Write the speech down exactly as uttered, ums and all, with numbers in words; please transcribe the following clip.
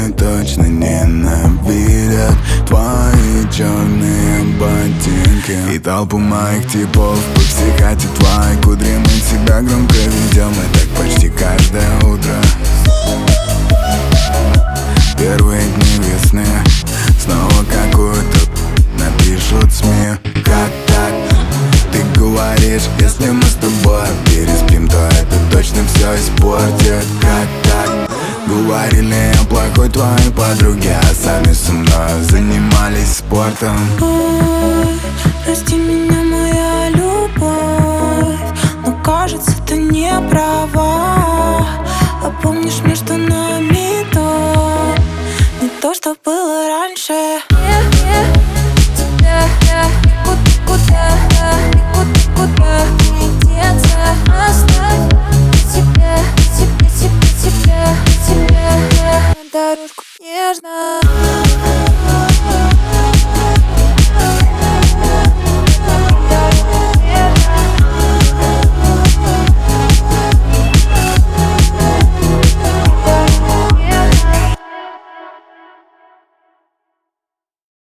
Они точно ненавидят твои черные ботинки и толпу моих типов. Подсекать и твои кудри, мы себя громко ведем, и так почти каждое утро. Первые дни весны снова какую-то напишут СМИ. Как так? Ты говоришь, если мы с тобой переспим, то это точно все испортит. Как так? Говорили я плохой твоей подруге, а сами со мной занимались спортом. Ой, прости меня, моя любовь, но кажется, ты не права. А помнишь, между нами то не то, что было раньше.